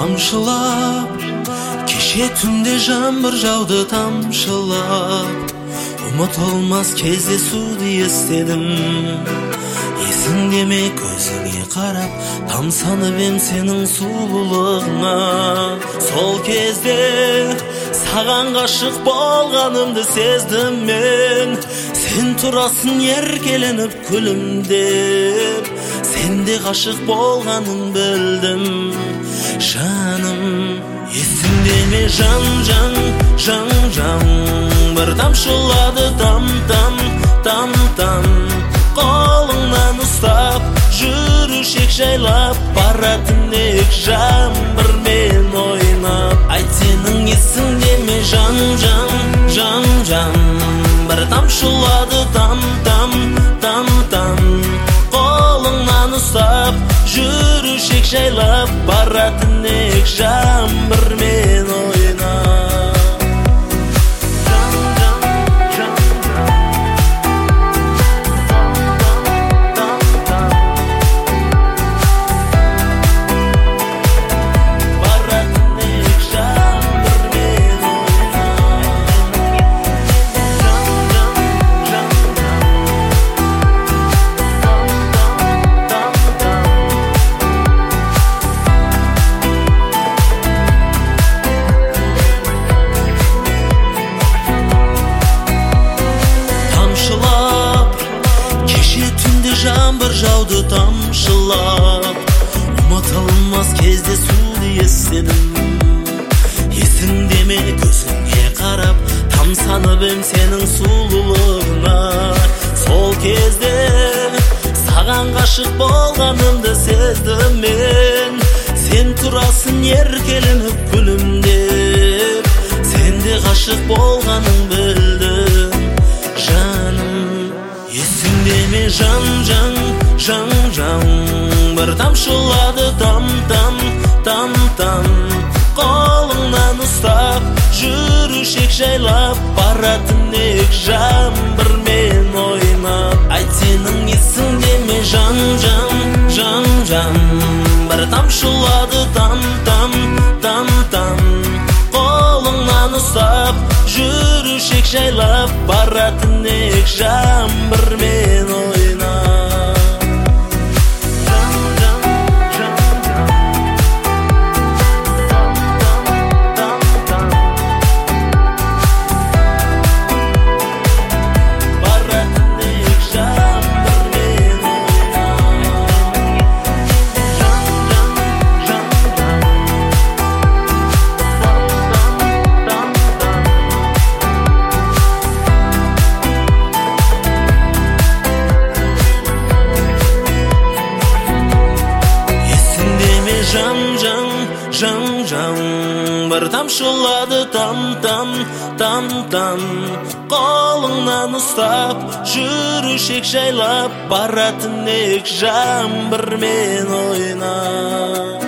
тамшылап, кеше түнде жаңбыр жауды тамшылап, ұмытылмас кездесуді естедім. Есіңде ме көзіңе қарап, тамсанып ем сенің сұлулығыңа. Сол кезде саған ғашық болғанымды сездім мен. Сен тұрасың еркеленіп күлімдеп, сенде ғашық болғанын білдім. Жаным, есіңде ме жан, бір тамшылады там, қолыңнан ұстап, жүрушек жайлап, баратын ек жаңбырмен ойнап. Айт, сенің есіңде ме жан, бір тамшылады там, қолыңнан ұстап, жүрушек жайлап, баратын ек жаңбырмен ойнап. Жаңбыр жауды тамшылап, ұмытылмас кездесуді естедім. Есіңде ме көзіңе қарап, тамсанып ем сенің сұлулығыңа. Сол кезде саған ғашық болғанымды сездім мен. Сен тұрасың еркеленіп күлімдеп, сенде ғашық болғаның білдім. Жаным, есіңде ме жан, бір тамшылады там, қолыңнан ұстап, жүрушек жайлап, баратын ек жаңбырмен ойнап. Айт, сенің есіңде ме жан, бір тамшылады там, қолыңнан ұстап, жүрушек жайлап, баратын ек жаңбырмен ойнап. Бір тамшылады там, қолыңнан ұстап, жүрушек жайлап, баратын ек жаңбырмен ойнап.